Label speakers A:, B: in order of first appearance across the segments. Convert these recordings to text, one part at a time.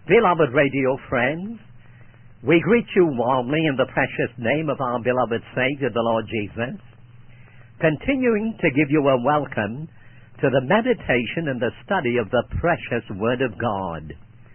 A: Beloved radio friends, we greet you warmly in the precious name of our beloved Savior, the Lord Jesus, continuing to give you a welcome to the meditation and the study of the precious Word of God.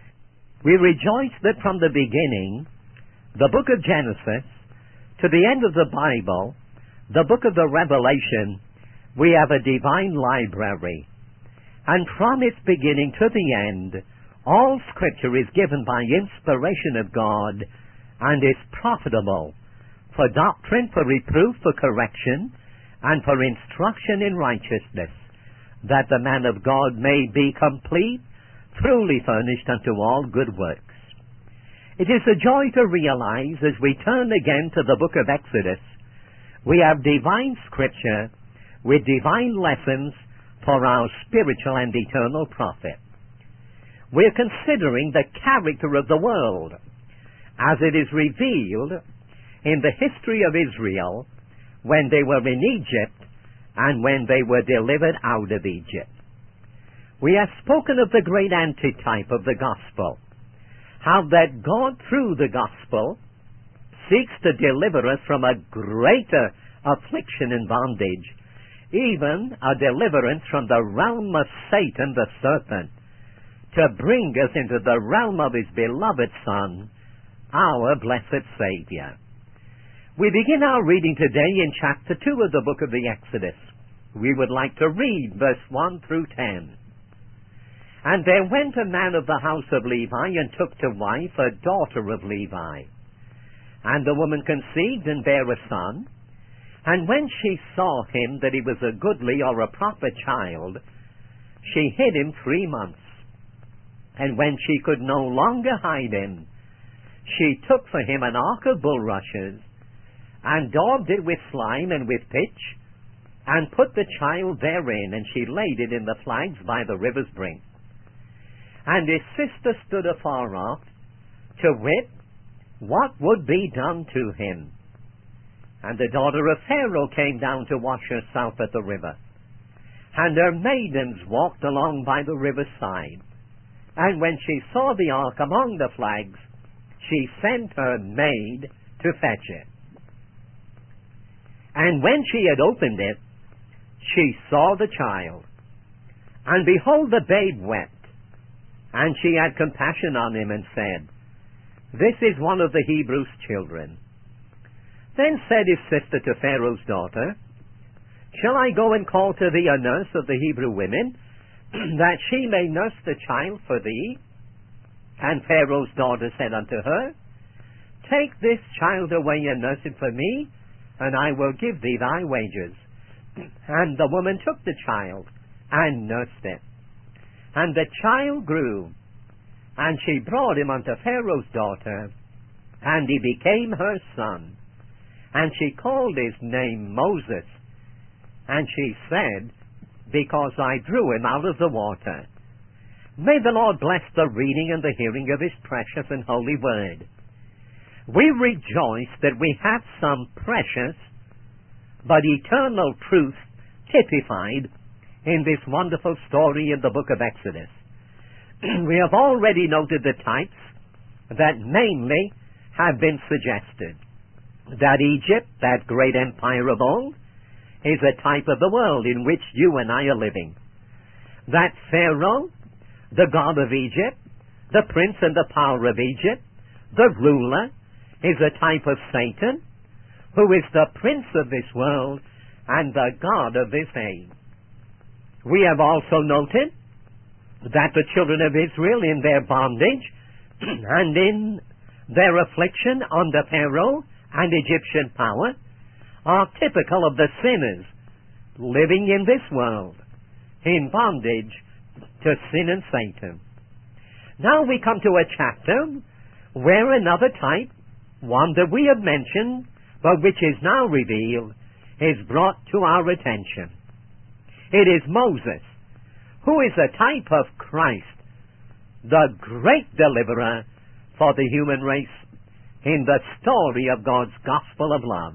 A: We rejoice that from the beginning, the book of Genesis, to the end of the Bible, the book of the Revelation, we have a divine library. And from its beginning to the end, all Scripture is given by inspiration of God and is profitable for doctrine, for reproof, for correction, and for instruction in righteousness, that the man of God may be complete, truly furnished unto all good works. It is a joy to realize, as we turn again to the book of Exodus, we have divine Scripture with divine lessons for our spiritual and eternal profit. We're considering the character of the world as it is revealed in the history of Israel when they were in Egypt and when they were delivered out of Egypt. We have spoken of the great antitype of the gospel, how that God through the gospel seeks to deliver us from a greater affliction and bondage, even a deliverance from the realm of Satan the serpent, to bring us into the realm of His beloved Son, our blessed Savior. We begin our reading today in chapter 2 of the book of the Exodus. We would like to read verse 1 through 10. And there went a man of the house of Levi, and took to wife a daughter of Levi. And the woman conceived, and bare a son. And when she saw him that he was a goodly or a proper child, she hid him 3 months. And when she could no longer hide him, she took for him an ark of bulrushes, and daubed it with slime and with pitch, and put the child therein, and she laid it in the flags by the river's brink. And his sister stood afar off, to wit, what would be done to him. And the daughter of Pharaoh came down to wash herself at the river. And her maidens walked along by the river's side. And when she saw the ark among the flags, she sent her maid to fetch it. And when she had opened it, she saw the child. And behold, the babe wept. And she had compassion on him, and said, This is one of the Hebrews' children. Then said his sister to Pharaoh's daughter, Shall I go and call to thee a nurse of the Hebrew women, that she may nurse the child for thee? And Pharaoh's daughter said unto her, Take this child away and nurse it for me, and I will give thee thy wages. And the woman took the child, and nursed it. And the child grew, and she brought him unto Pharaoh's daughter, and he became her son. And she called his name Moses. And she said, Because I drew him out of the water. May the Lord bless the reading and the hearing of His precious and holy word. We rejoice that we have some precious but eternal truth typified in this wonderful story in the book of Exodus. We have already noted the types that mainly have been suggested. That Egypt, that great empire of old, is a type of the world in which you and I are living. That Pharaoh, the god of Egypt, the prince and the power of Egypt, the ruler, is a type of Satan, who is the prince of this world and the god of this age. We have also noted that the children of Israel in their bondage and in their affliction under Pharaoh and Egyptian power are typical of the sinners living in this world in bondage to sin and Satan. Now we come to a chapter where another type, one that we have mentioned but which is now revealed, is brought to our attention. It is Moses, who is a type of Christ, the great deliverer for the human race in the story of God's gospel of love.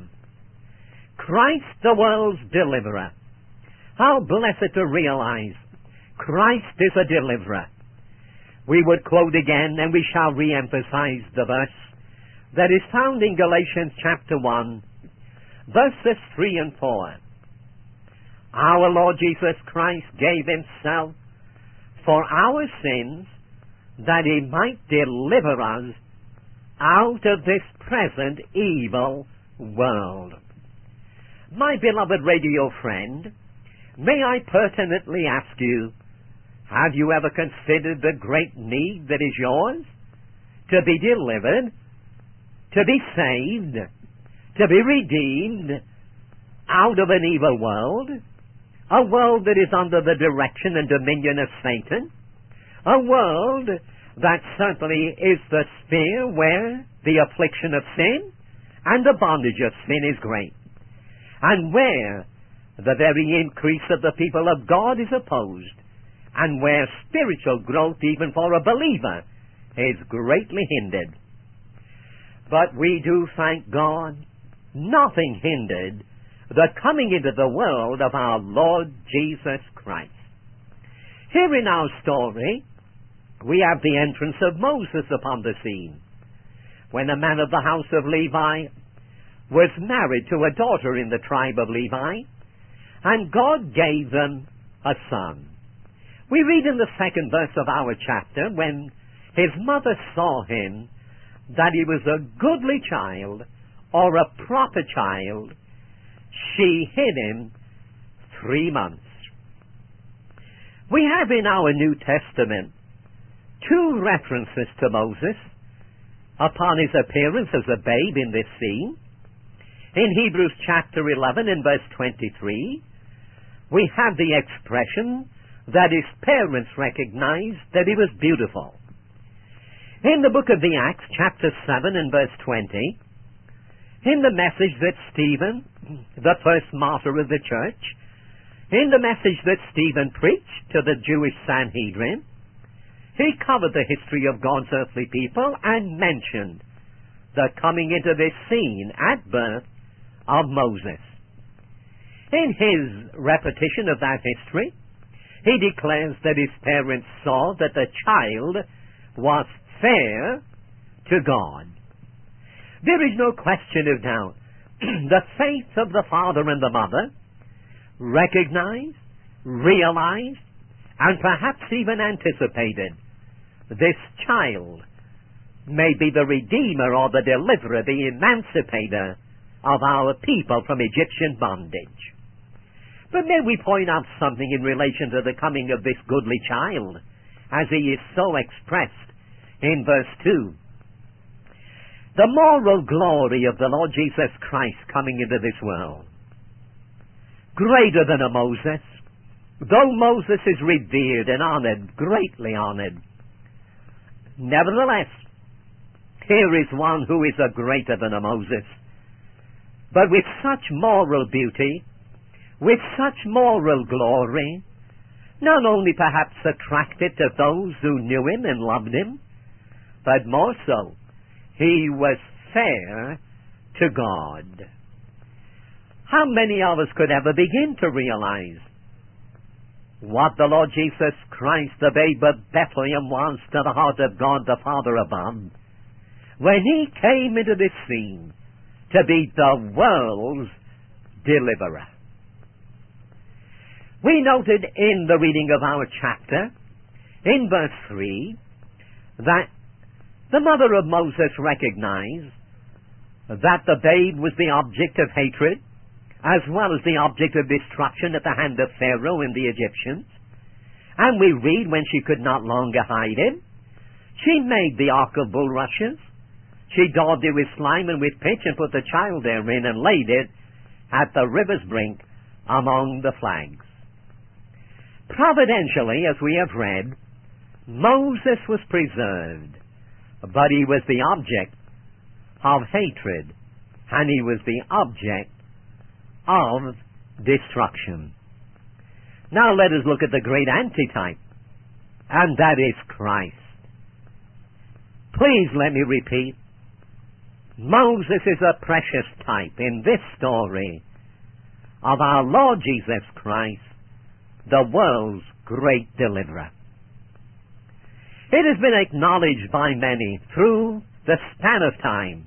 A: Christ, the world's deliverer. How blessed to realize Christ is a deliverer. we would quote again, and we shall re-emphasize the verse that is found in Galatians chapter 1, verses 3 and 4. Our Lord Jesus Christ gave himself for our sins that he might deliver us out of this present evil world. My beloved radio friend, may I pertinently ask you, have you ever considered the great need that is yours to be delivered, to be saved, to be redeemed out of an evil world, a world that is under the direction and dominion of Satan, a world that certainly is the sphere where the affliction of sin and the bondage of sin is great, and where the very increase of the people of God is opposed, and where spiritual growth even for a believer is greatly hindered. But we do thank God, nothing hindered the coming into the world of our Lord Jesus Christ. Here in our story, we have the entrance of Moses upon the scene, when a man of the house of Levi was married to a daughter in the tribe of Levi, and God gave them a son. We read in the second verse of our chapter, when his mother saw him, that he was a goodly child, or a proper child, she hid him 3 months. We have in our New Testament 2 references to Moses upon his appearance as a babe in this scene. In Hebrews chapter 11 and verse 23, we have the expression that his parents recognized that he was beautiful. In the book of the Acts, chapter 7 and verse 20, in the message that Stephen, the first martyr of the church, in the message that Stephen preached to the Jewish Sanhedrin, he covered the history of God's earthly people and mentioned the coming into this scene at birth of Moses. In his repetition of that history, he declares that his parents saw that the child was fair to God. There is no question of doubt. The faith of the father and the mother recognized, realized, and perhaps even anticipated this child may be the redeemer or the deliverer, the emancipator of our people from Egyptian bondage. But may we point out something in relation to the coming of this goodly child, as he is so expressed in verse 2. The moral glory of the Lord Jesus Christ coming into this world, greater than a Moses, though Moses is revered and honored, greatly honored, nevertheless, here is one who is a greater than a Moses, but with such moral beauty, with such moral glory, not only perhaps attracted to those who knew him and loved him, but more so, he was fair to God. How many of us could ever begin to realize what the Lord Jesus Christ, the babe of Bethlehem, was to the heart of God the Father above, when he came into this scene to be the world's deliverer? We noted in the reading of our chapter, in verse 3, that the mother of Moses recognized that the babe was the object of hatred, as well as the object of destruction at the hand of Pharaoh and the Egyptians. And we read, when she could not longer hide him, she made the ark of bulrushes. She daubed it with slime and with pitch and put the child therein and laid it at the river's brink among the flags. Providentially, as we have read, Moses was preserved, but he was the object of hatred, and he was the object of destruction. Now let us look at the great antitype, and that is Christ. Please let me repeat, Moses is a precious type in this story of our Lord Jesus Christ, the world's great deliverer. It has been acknowledged by many through the span of time.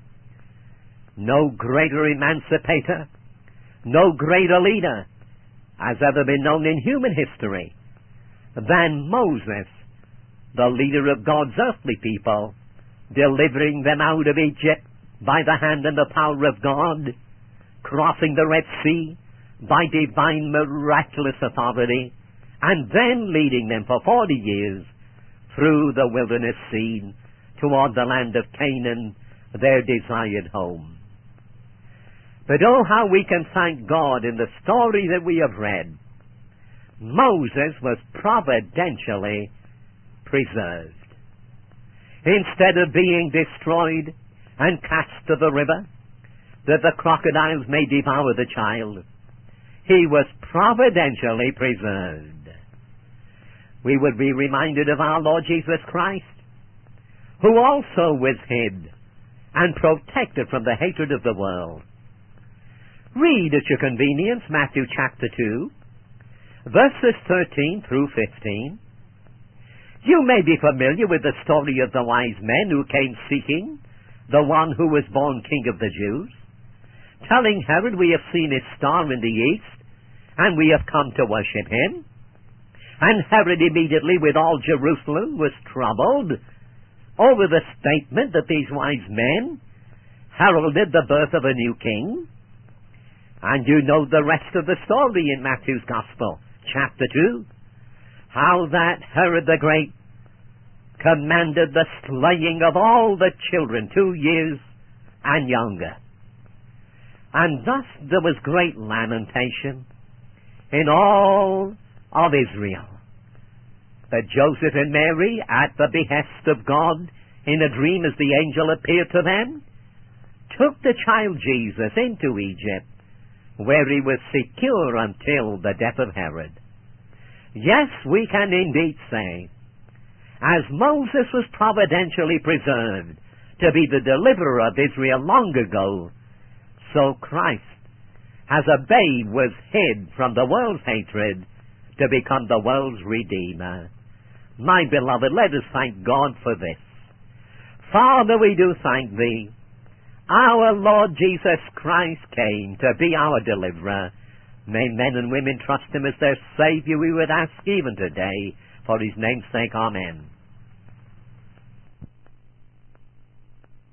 A: No greater emancipator, no greater leader has ever been known in human history than Moses, the leader of God's earthly people, delivering them out of Egypt by the hand and the power of God, crossing the Red Sea by divine miraculous authority, and then leading them for 40 years through the wilderness scene toward the land of Canaan, their desired home. But oh, how we can thank God in the story that we have read. Moses was providentially preserved. Instead of being destroyed and cast to the river, that the crocodiles may devour the child, he was providentially preserved. We would be reminded of our Lord Jesus Christ, who also was hid and protected from the hatred of the world. Read at your convenience Matthew chapter 2, verses 13 through 15. You may be familiar with the story of the wise men who came seeking the one who was born King of the Jews, telling Herod, "We have seen his star in the east, and we have come to worship him." And Herod immediately, with all Jerusalem, was troubled over the statement that these wise men heralded the birth of a new king. And you know the rest of the story in Matthew's Gospel, chapter 2, how that Herod the Great commanded the slaying of all the children 2 years and younger. And thus there was great lamentation in all of Israel. But Joseph and Mary, at the behest of God, in a dream as the angel appeared to them, took the child Jesus into Egypt, where he was secure until the death of Herod. Yes, we can indeed say, as Moses was providentially preserved to be the deliverer of Israel long ago, so Christ, as a babe, was hid from the world's hatred to become the world's Redeemer. My beloved, let us thank God for this. Father, we do thank Thee. Our Lord Jesus Christ came to be our deliverer. May men and women trust Him as their Savior, we would ask even today, for His name's sake. Amen.